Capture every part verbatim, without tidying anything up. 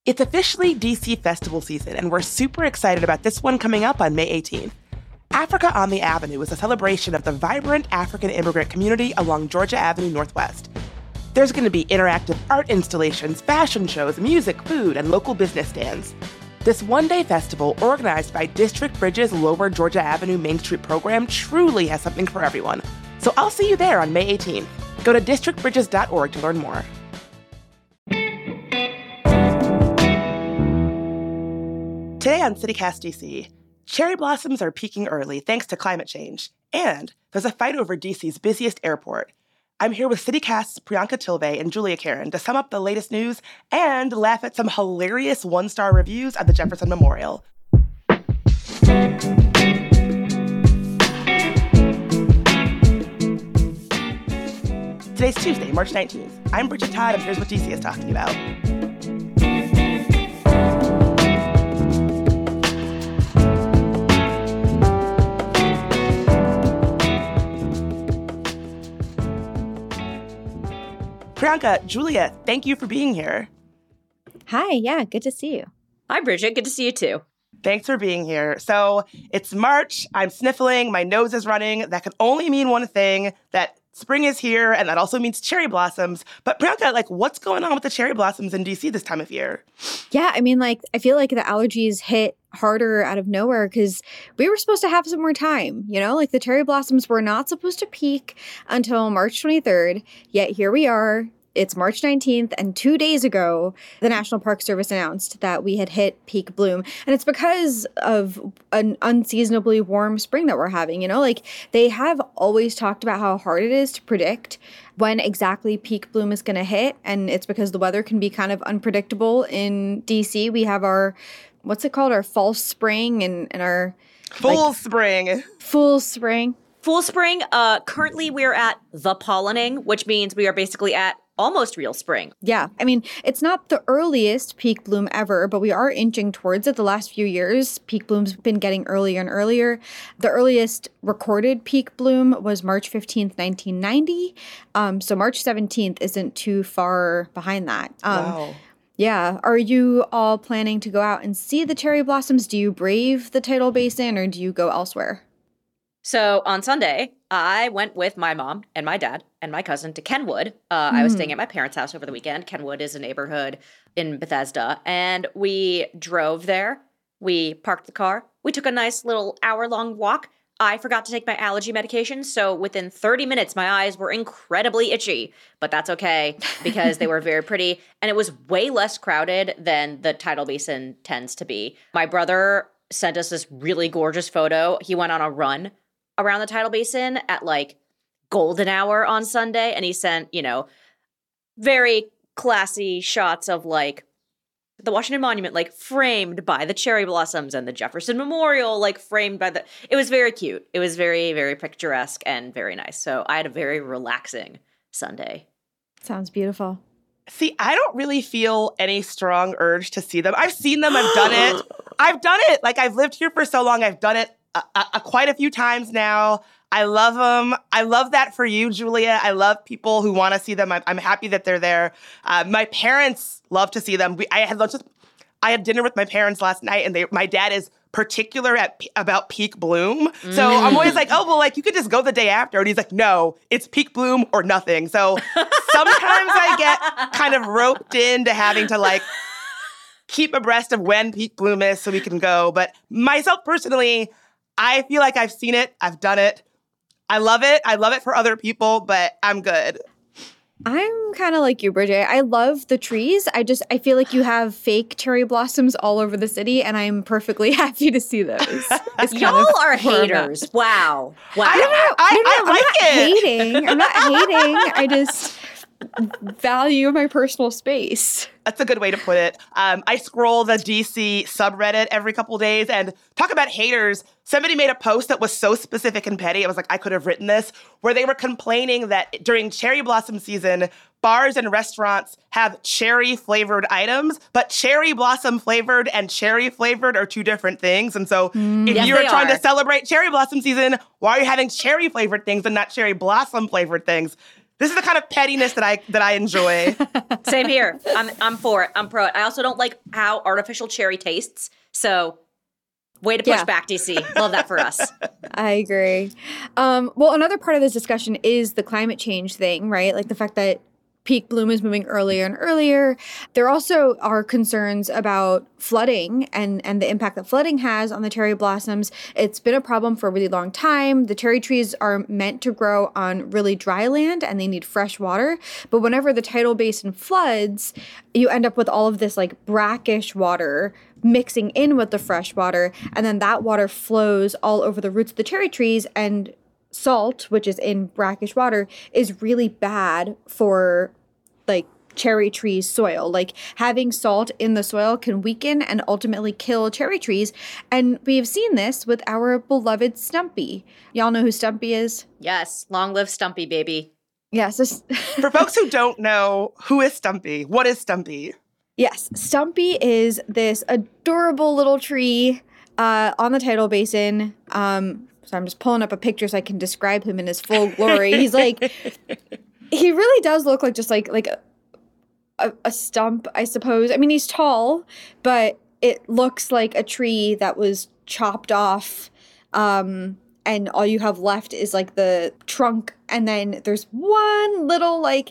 It's officially D C festival season, and we're super excited about this one coming up on May eighteenth. Africa on the Avenue is a celebration of the vibrant African immigrant community along Georgia Avenue Northwest. There's going to be interactive art installations, fashion shows, music, food, and local business stands. This one-day festival, organized by District Bridges' Lower Georgia Avenue Main Street program, truly has something for everyone. So I'll see you there on May eighteenth. Go to district bridges dot org to learn more. Today on CityCast D C, cherry blossoms are peaking early thanks to climate change, and there's a fight over D C's busiest airport. I'm here with CityCast's Priyanka Tilve and Julia Karen to sum up the latest news and laugh at some hilarious one-star reviews of the Jefferson Memorial. Today's Tuesday, March nineteenth. I'm Bridget Todd, and here's what D C is talking about. Priyanka, Julia, thank you for being here. Hi, yeah, good to see you. Hi, Bridget. Good to see you, too. Thanks for being here. So it's March. I'm sniffling. My nose is running. That can only mean one thing, that spring is here, and that also means cherry blossoms. But Priyanka, like, what's going on with the cherry blossoms in D C this time of year? Yeah, I mean, like, I feel like the allergies hit harder out of nowhere because we were supposed to have some more time, you know? Like, the cherry blossoms were not supposed to peak until March twenty-third, yet here we are. It's March nineteenth, and two days ago, the National Park Service announced that we had hit peak bloom. And it's because of an unseasonably warm spring that we're having, you know? Like, they have always talked about how hard it is to predict when exactly peak bloom is going to hit, and it's because the weather can be kind of unpredictable in D C. We have our, what's it called, our false spring and, and our... Full like, spring. Full spring. Full spring. Uh, currently, we're at the pollinating, which means we are basically at almost real spring. Yeah. I mean, it's not the earliest peak bloom ever, but we are inching towards it. The last few years, peak bloom's been getting earlier and earlier. The earliest recorded peak bloom was March fifteenth, nineteen ninety. Um, so March seventeenth isn't too far behind that. Um, Wow. Yeah. Are you all planning to go out and see the cherry blossoms? Do you brave the tidal basin or do you go elsewhere? So on Sunday, I went with my mom and my dad and my cousin to Kenwood. Uh, mm. I was staying at my parents' house over the weekend. Kenwood is a neighborhood in Bethesda. And we drove there. We parked the car. We took a nice little hour-long walk. I forgot to take my allergy medication, so within thirty minutes, my eyes were incredibly itchy. But that's okay, because they were very pretty. And it was way less crowded than the tidal basin tends to be. My brother sent us this really gorgeous photo. He went on a run around the tidal basin at like golden hour on Sunday. And he sent, you know, very classy shots of like the Washington Monument, like framed by the cherry blossoms, and the Jefferson Memorial, like framed by the, it was very cute. It was very, very picturesque and very nice. So I had a very relaxing Sunday. Sounds beautiful. See, I don't really feel any strong urge to see them. I've seen them. I've done it. I've done it. Like, I've lived here for so long. I've done it a, a, a quite a few times now. I love them. I love that for you, Julia. I love people who want to see them. I'm, I'm happy that they're there. Uh, my parents love to see them. We, I had lunch with, I had dinner with my parents last night, and they, my dad is particular at about peak bloom. So mm. I'm always like, oh, well, like, you could just go the day after. And he's like, no, it's peak bloom or nothing. So sometimes I get kind of roped into having to, like, keep abreast of when peak bloom is so we can go. But myself personally, I feel like I've seen it. I've done it. I love it. I love it for other people, but I'm good. I'm kind of like you, Bridget. I love the trees. I just, I feel like you have fake cherry blossoms all over the city, and I'm perfectly happy to see those. Y'all are haters. Wow. Wow. I, I, I, I I'm like not it. hating. I'm not hating. I just value my personal space. That's a good way to put it. Um, I scroll the D C subreddit every couple days, and talk about haters. Somebody made a post that was so specific and petty. I was like, I could have written this, where they were complaining that during cherry blossom season, bars and restaurants have cherry flavored items, but cherry blossom flavored and cherry flavored are two different things. And so mm, if yes, you're trying are. to celebrate cherry blossom season, why are you having cherry flavored things and not cherry blossom flavored things? This is the kind of pettiness that I that I enjoy. Same here. I'm I'm for it. I'm pro it. I also don't like how artificial cherry tastes. So, way to push Yeah. back, D C. Love that for us. I agree. Um, well, another part of this discussion is the climate change thing, right? Like the fact that peak bloom is moving earlier and earlier. There also are concerns about flooding and, and the impact that flooding has on the cherry blossoms. It's been a problem for a really long time. The cherry trees are meant to grow on really dry land and they need fresh water. But whenever the tidal basin floods, you end up with all of this like brackish water mixing in with the fresh water. And then that water flows all over the roots of the cherry trees, and salt, which is in brackish water, is really bad for like cherry tree soil. Like having salt in the soil can weaken and ultimately kill cherry trees. And we have seen this with our beloved Stumpy. Y'all know who Stumpy is? Yes. Long live Stumpy, baby. Yes. this- For folks who don't know, who is Stumpy? What is Stumpy? yes. Stumpy is this adorable little tree uh, on the tidal basin. Um, so I'm just pulling up a picture so I can describe him in his full glory. He's like, he really does look like just like like a, a, a stump, I suppose. I mean, he's tall, but it looks like a tree that was chopped off, um, and all you have left is like the trunk, and then there's one little like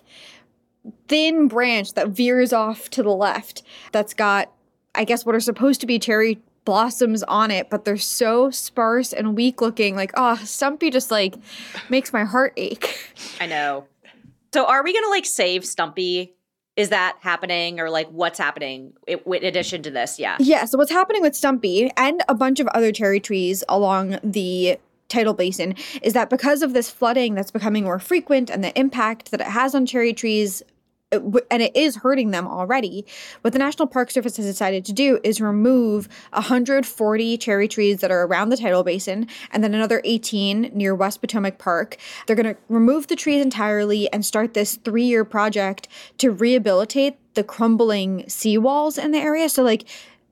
thin branch that veers off to the left that's got, I guess, what are supposed to be cherry blossoms on it, but they're so sparse and weak looking. Like, oh, Stumpy just like makes my heart ache. I know. So are we going to like save Stumpy? Is that happening, or like what's happening in addition to this? Yeah. Yeah, so what's happening with Stumpy and a bunch of other cherry trees along the tidal basin is that because of this flooding that's becoming more frequent and the impact that it has on cherry trees, it w- and it is hurting them already, what the National Park Service has decided to do is remove one hundred forty cherry trees that are around the tidal basin and then another eighteen near West Potomac Park. They're going to remove the trees entirely and start this three-year project to rehabilitate the crumbling seawalls in the area. So, like,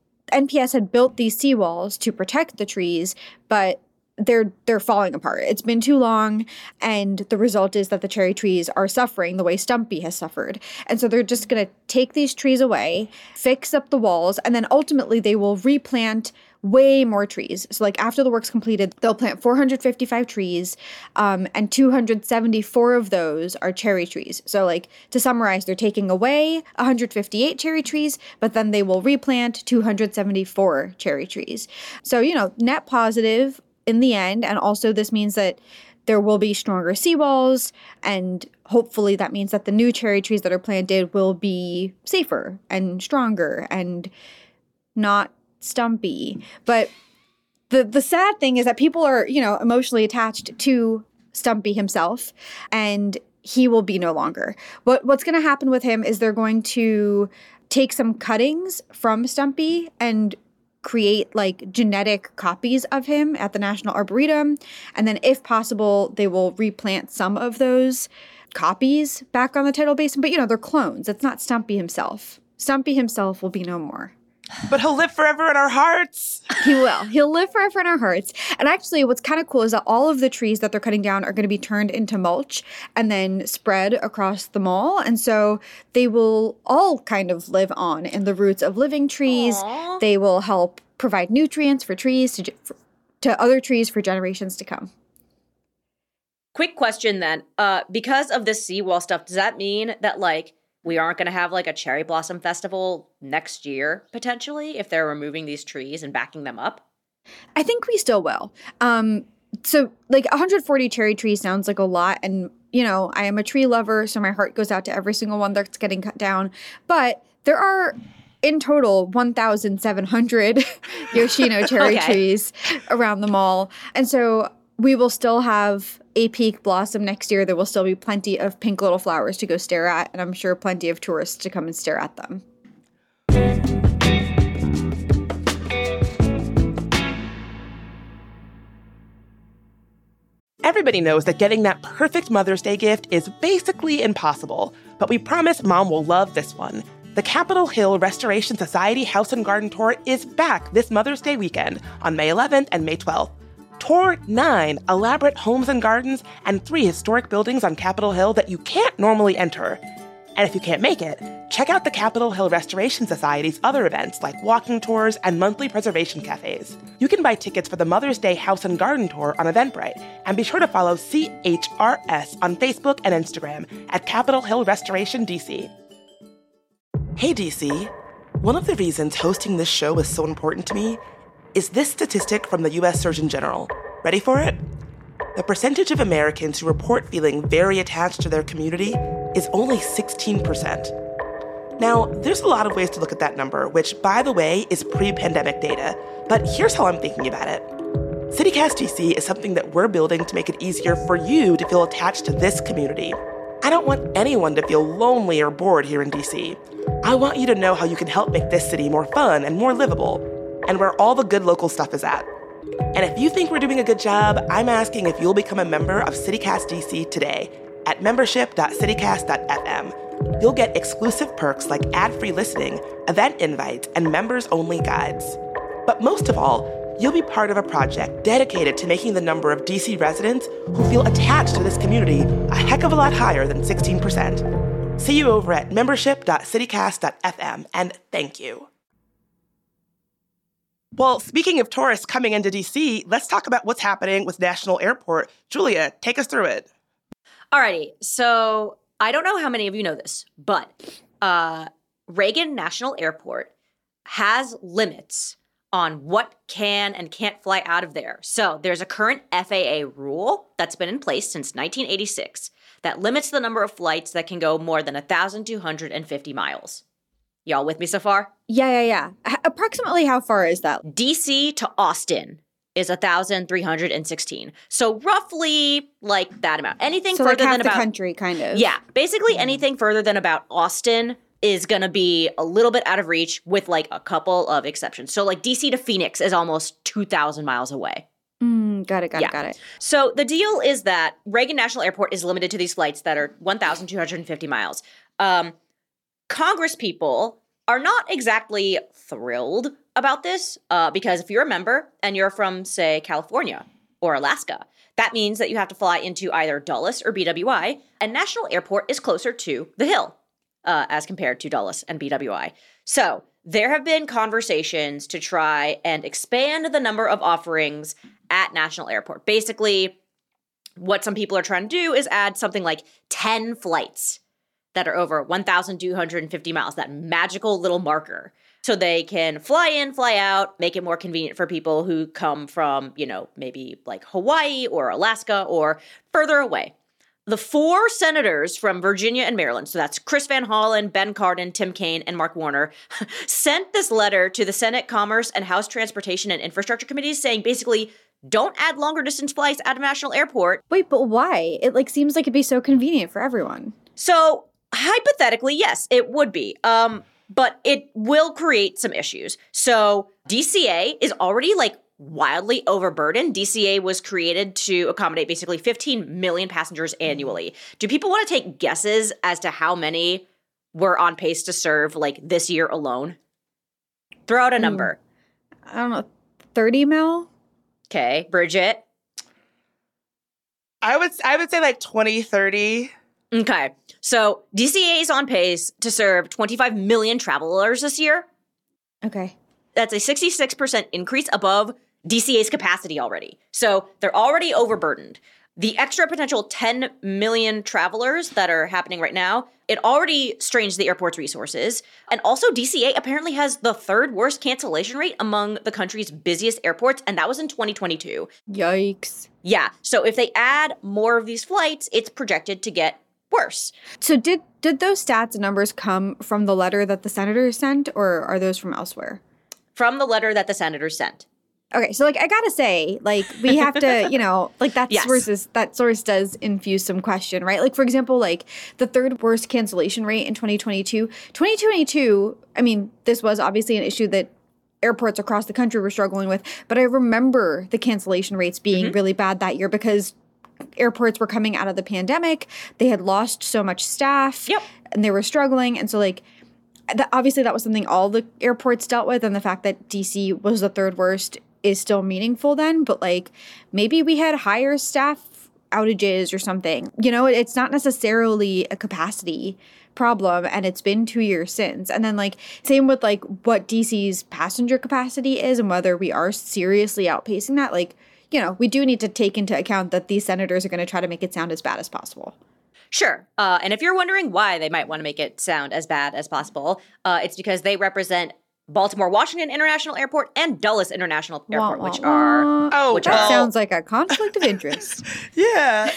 N P S had built these seawalls to protect the trees, but they're they're falling apart. It's been too long, and the result is that the cherry trees are suffering the way Stumpy has suffered. And so they're just going to take these trees away, fix up the walls, and then ultimately they will replant way more trees. So like after the work's completed, they'll plant four hundred fifty-five trees, um, and two hundred seventy-four of those are cherry trees. So like to summarize, they're taking away one hundred fifty-eight cherry trees, but then they will replant two hundred seventy-four cherry trees. So, you know, net positive in the end. And also this means that there will be stronger seawalls, and hopefully that means that the new cherry trees that are planted will be safer and stronger and not Stumpy. But the the sad thing is that people are, you know, emotionally attached to Stumpy himself, and he will be no longer. What what's going to happen with him is they're going to take some cuttings from Stumpy and create like genetic copies of him at the National Arboretum. And then if possible, they will replant some of those copies back on the tidal basin. But, you know, they're clones. It's not Stumpy himself. Stumpy himself will be no more. But he'll live forever in our hearts. He will. He'll live forever in our hearts. And actually, what's kind of cool is that all of the trees that they're cutting down are going to be turned into mulch and then spread across the mall. And so they will all kind of live on in the roots of living trees. Aww. They will help provide nutrients for trees to, for, to other trees for generations to come. Quick question then. Uh, because of this seawall stuff, does that mean that like we aren't going to have like a cherry blossom festival next year, potentially, if they're removing these trees and backing them up? I think we still will. Um, so like one hundred forty cherry trees sounds like a lot. And, you know, I am a tree lover, so my heart goes out to every single one that's getting cut down. But there are, in total, one thousand seven hundred Yoshino cherry Okay. trees around the mall. And so we will still have a peak blossom next year. There will still be plenty of pink little flowers to go stare at, and I'm sure plenty of tourists to come and stare at them. Everybody knows that getting that perfect Mother's Day gift is basically impossible, but we promise Mom will love this one. The Capitol Hill Restoration Society House and Garden Tour is back this Mother's Day weekend on May eleventh and May twelfth. Tour nine elaborate homes and gardens and three historic buildings on Capitol Hill that you can't normally enter. And if you can't make it, check out the Capitol Hill Restoration Society's other events like walking tours and monthly preservation cafes. You can buy tickets for the Mother's Day House and Garden Tour on Eventbrite, and be sure to follow C H R S on Facebook and Instagram at Capitol Hill Restoration D C. Hey D C, one of the reasons hosting this show is so important to me is this statistic from the U S Surgeon General. Ready for it? The percentage of Americans who report feeling very attached to their community is only sixteen percent. Now, there's a lot of ways to look at that number, which, by the way, is pre-pandemic data, but here's how I'm thinking about it. CityCast D C is something that we're building to make it easier for you to feel attached to this community. I don't want anyone to feel lonely or bored here in D C. I want you to know how you can help make this city more fun and more livable, and where all the good local stuff is at. And if you think we're doing a good job, I'm asking if you'll become a member of CityCast D C today at membership dot citycast dot f m. You'll get exclusive perks like ad-free listening, event invites, and members-only guides. But most of all, you'll be part of a project dedicated to making the number of D C residents who feel attached to this community a heck of a lot higher than sixteen percent. See you over at membership dot citycast dot f m, and thank you. Well, speaking of tourists coming into D C, let's talk about what's happening with National Airport. Julia, take us through it. Alrighty, so I don't know how many of you know this, but uh, Reagan National Airport has limits on what can and can't fly out of there. So there's a current F A A rule that's been in place since nineteen eighty-six that limits the number of flights that can go more than one thousand two hundred fifty miles. Y'all with me so far? Yeah, yeah, yeah. H- approximately how far is that? D C to Austin is one thousand three hundred sixteen. So roughly like that amount. Anything so further like half than the about country, kind of. Yeah, basically anything further than about Austin is going to be a little bit out of reach with like a couple of exceptions. So like D C to Phoenix is almost two thousand miles away. Mm, got it, got Yeah. it, got it. So the deal is that Reagan National Airport is limited to these flights that are one thousand two hundred fifty miles. Um, Congress people are not exactly thrilled about this uh, because if you're a member and you're from, say, California or Alaska, that means that you have to fly into either Dulles or B W I, and National Airport is closer to the Hill uh, as compared to Dulles and B W I. So there have been conversations to try and expand the number of offerings at National Airport. Basically, what some people are trying to do is add something like ten flights that are over one thousand two hundred fifty miles, that magical little marker. So they can fly in, fly out, make it more convenient for people who come from, you know, maybe like Hawaii or Alaska or further away. The four senators from Virginia and Maryland, so that's Chris Van Hollen, Ben Cardin, Tim Kaine, and Mark Warner, sent this letter to the Senate Commerce and House Transportation and Infrastructure Committees saying basically, don't add longer distance flights out of National Airport. Wait, but why? It like seems like it'd be so convenient for everyone. So hypothetically, yes, it would be. Um, but it will create some issues. So D C A is already like wildly overburdened. D C A was created to accommodate basically fifteen million passengers annually. Do people want to take guesses as to how many we're on pace to serve like this year alone? Throw out a number. I don't know, thirty mil? Okay, Bridget. I would I would say like twenty, thirty. Okay, so D C A is on pace to serve twenty-five million travelers this year. Okay. That's a sixty-six percent increase above D C A's capacity already. So they're already overburdened. The extra potential ten million travelers that are happening right now, it already strains the airport's resources. And also D C A apparently has the third worst cancellation rate among the country's busiest airports, and that was in twenty twenty-two. Yikes. Yeah, so if they add more of these flights, it's projected to get worse. So did did those stats and numbers come from the letter that the senators sent, or are those from elsewhere? From the letter that the senators sent. Okay, so like I gotta say, like we have to, you know, like that Yes. source is, that source does infuse some question, right? Like for example, like the third worst cancellation rate in twenty twenty-two. twenty twenty-two, I mean, this was obviously an issue that airports across the country were struggling with, but I remember the cancellation rates being Mm-hmm. really bad that year because airports were coming out of the pandemic. They had lost so much staff. Yep. And they were struggling, and so like. That, obviously, that was something all the airports dealt with, and the fact that D C was the third worst is still meaningful then, but like maybe we had higher staff outages or something. You know, it's not necessarily a capacity problem, and it's been two years since. And then like same with like what D C's passenger capacity is and whether we are seriously outpacing that. Like, you know, we do need to take into account that these senators are going to try to make it sound as bad as possible. Sure. Uh, and if you're wondering why they might want to make it sound as bad as possible, uh, it's because they represent Baltimore Washington International Airport and Dulles International Airport, Wah, which wah, are wah. Oh, which That well, sounds like a conflict of interest. yeah.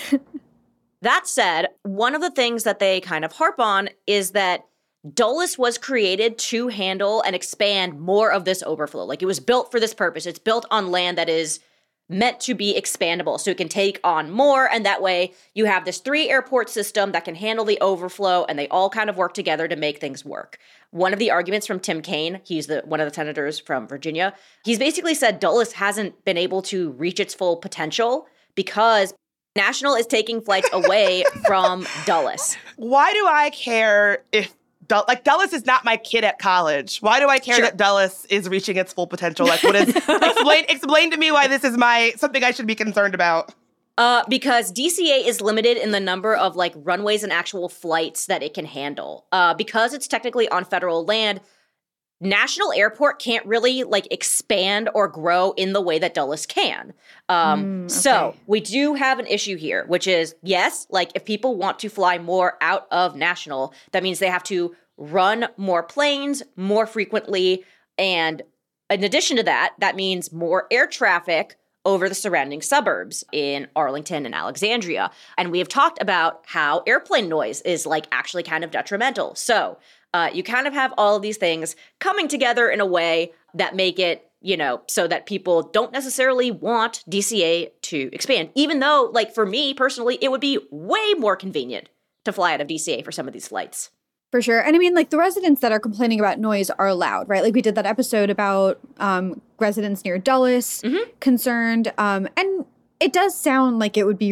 That said, one of the things that they kind of harp on is that Dulles was created to handle and expand more of this overflow. Like it was built for this purpose. It's built on land that is meant to be expandable so it can take on more. And that way you have this three airport system that can handle the overflow, and they all kind of work together to make things work. One of the arguments from Tim Kaine, he's the one of the senators from Virginia, he's basically said Dulles hasn't been able to reach its full potential because National is taking flights away from Dulles. Why do I care if Dull- like Dulles is not my kid at college? Why do I care Sure. that Dulles is reaching its full potential? Like, what is explain explain to me why this is my something I should be concerned about? Uh, because D C A is limited in the number of like runways and actual flights that it can handle. Uh, because it's technically on federal land, National Airport can't really like expand or grow in the way that Dulles can. Um, Mm, okay. So we do have an issue here, which is, yes, like if people want to fly more out of National, that means they have to run more planes more frequently. And in addition to that, that means more air traffic over the surrounding suburbs in Arlington and Alexandria. And we have talked about how airplane noise is like actually kind of detrimental. So uh, you kind of have all of these things coming together in a way that make it, you know, so that people don't necessarily want D C A to expand, even though, like, for me personally, it would be way more convenient to fly out of D C A for some of these flights. For sure. And I mean, like, the residents that are complaining about noise are loud, right? Like, we did that episode about um, residents near Dulles Mhm. concerned. Um, and it does sound like it would be,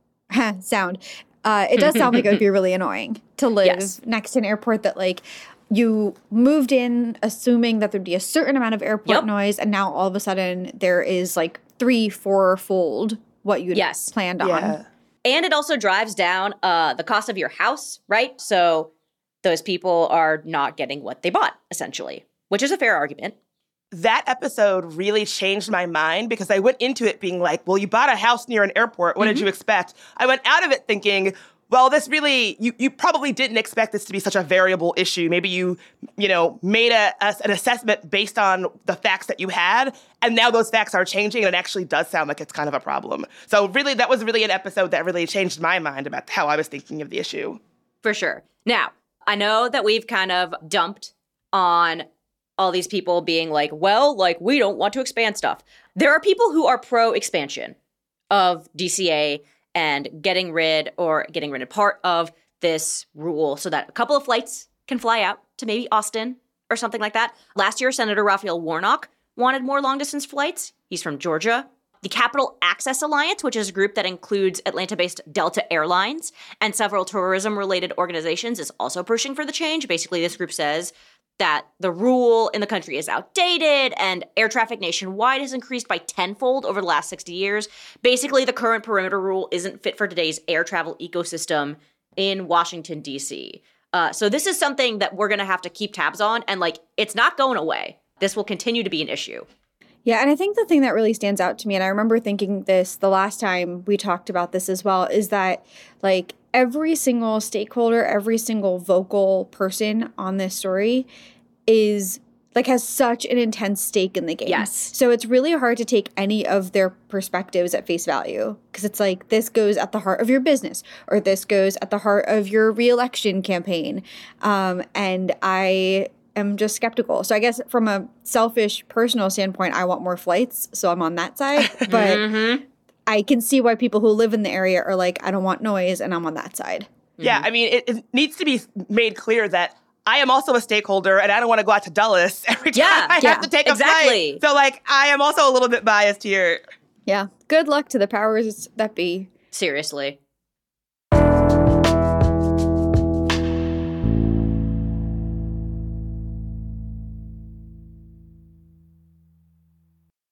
sound, uh, it does sound like it would be really annoying to live Yes. next to an airport that, like, you moved in assuming that there'd be a certain amount of airport Yep. noise, and now all of a sudden there is, like, three, four-fold what you'd Yes. planned on. Yeah. And it also drives down uh, the cost of your house, right? So those people are not getting what they bought, essentially, which is a fair argument. That episode really changed my mind because I went into it being like, well, you bought a house near an airport. What Mm-hmm. did you expect? I went out of it thinking, well, this really, you, you probably didn't expect this to be such a variable issue. Maybe you, you know, made a, a, an assessment based on the facts that you had, and now those facts are changing, and it actually does sound like it's kind of a problem. So really, that was really an episode that really changed my mind about how I was thinking of the issue. For sure. Now, I know that we've kind of dumped on all these people being like, well, like, we don't want to expand stuff. There are people who are pro-expansion of D C A and getting rid or getting rid of part of this rule so that a couple of flights can fly out to maybe Austin or something like that. Last year, Senator Raphael Warnock wanted more long-distance flights. He's from Georgia. The Capital Access Alliance, which is a group that includes Atlanta-based Delta Airlines and several tourism-related organizations, is also pushing for the change. Basically, this group says that the rule in the country is outdated and air traffic nationwide has increased by tenfold over the last sixty years. Basically, the current perimeter rule isn't fit for today's air travel ecosystem in Washington, D C. Uh, so this is something that we're going to have to keep tabs on, and, like, it's not going away. This will continue to be an issue. Yeah, and I think the thing that really stands out to me, and I remember thinking this the last time we talked about this as well, is that, like, every single stakeholder, every single vocal person on this story is, like, has such an intense stake in the game. Yes. So it's really hard to take any of their perspectives at face value, because it's like, this goes at the heart of your business, or this goes at the heart of your reelection campaign. Um, and I am just skeptical. So I guess from a selfish personal standpoint, I want more flights, so I'm on that side. But Mm-hmm. I can see why people who live in the area are like, I don't want noise, and I'm on that side. Yeah, I mean, it, it needs to be made clear that I am also a stakeholder, and I don't want to go out to Dulles every time Yeah, I yeah, have to take a exactly. flight. So, like, I am also a little bit biased here. Yeah. Good luck to the powers that be. Seriously.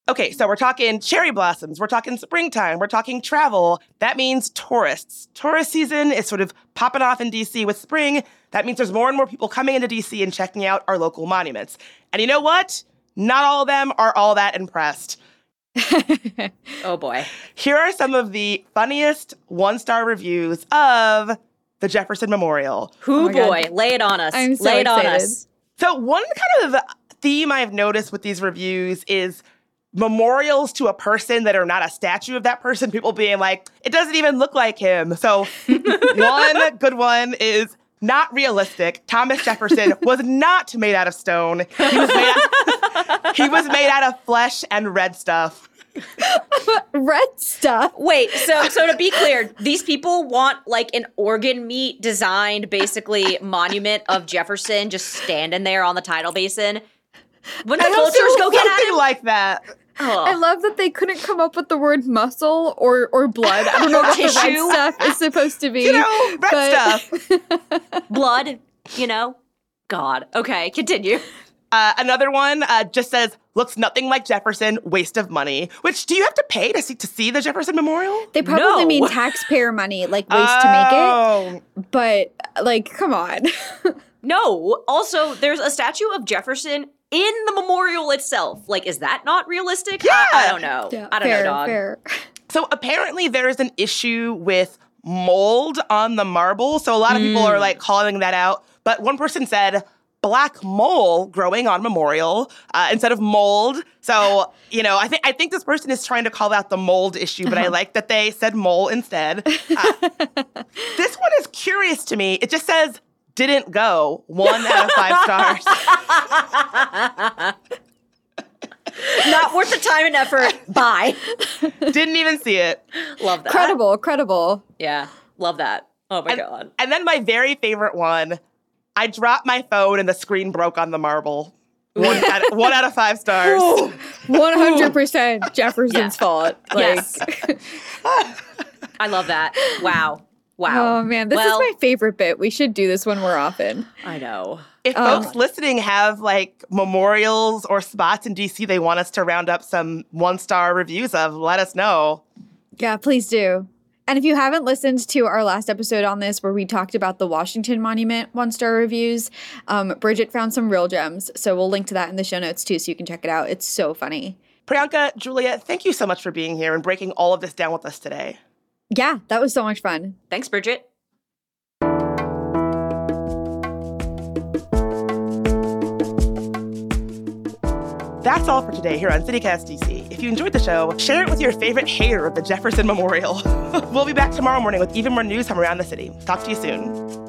Okay, so we're talking cherry blossoms, we're talking springtime, we're talking travel. That means tourists. Tourist season is sort of popping off in D C with spring. That means there's more and more people coming into D C and checking out our local monuments. And you know what? Not all of them are all that impressed. Oh, boy. Here are some of the funniest one-star reviews of the Jefferson Memorial. Who Oh boy, God. lay it on us. I'm so lay it on excited. us. So one kind of theme I've noticed with these reviews is memorials to a person that are not a statue of that person, people being like, it doesn't even look like him. So one good one is not realistic. Thomas Jefferson was not made out of stone. He was made out, he was made out of flesh and red stuff. Red stuff. Wait, so so to be clear, these people want like an organ meat designed basically monument of Jefferson just standing there on the tidal basin. When the I vultures also go get at something him? like that. I Ugh. love that they couldn't come up with the word muscle or or blood. I don't know what the red Tissue. stuff is supposed to be. You know, red but- stuff. Blood, you know? God. Okay, continue. Uh, another one uh, just says, looks nothing like Jefferson, waste of money. Which, do you have to pay to see to see the Jefferson Memorial? They probably No. mean taxpayer money, like waste to Oh. make it. But like, come on. No. Also, there's a statue of Jefferson in the memorial itself. Like, is that not realistic? Yeah. I, I don't know. Yeah, I don't fair, know, dog. Fair. So apparently there is an issue with mold on the marble. So a lot of people are like calling that out. But one person said, black mole growing on memorial uh, instead of mold. So, you know, I think I think this person is trying to call out the mold issue, but I like that they said mole instead. Uh, this one is curious to me. It just says, didn't go, one out of five stars. Not worth the time and effort. Bye. Didn't even see it. Love that. Credible, credible. Yeah. Love that. Oh my And, God. and then my very favorite one, I dropped my phone and the screen broke on the marble. One, out, one out of five stars. one hundred percent Jefferson's Yeah. fault. Like, Yes. I love that. Wow. Wow. oh man, this Well, is my favorite bit. We should do this one more often. I know. If Um, folks listening have like memorials or spots in D C they want us to round up some one-star reviews of, let us know. Yeah, please do. And if you haven't listened to our last episode on this where we talked about the Washington Monument one-star reviews, um, Bridget found some real gems. So we'll link to that in the show notes too so you can check it out. It's so funny. Priyanka, Julia, thank you so much for being here and breaking all of this down with us today. Yeah, that was so much fun. Thanks, Bridget. That's all for today here on CityCast D C. If you enjoyed the show, share it with your favorite hater of the Jefferson Memorial. We'll be back tomorrow morning with even more news from around the city. Talk to you soon.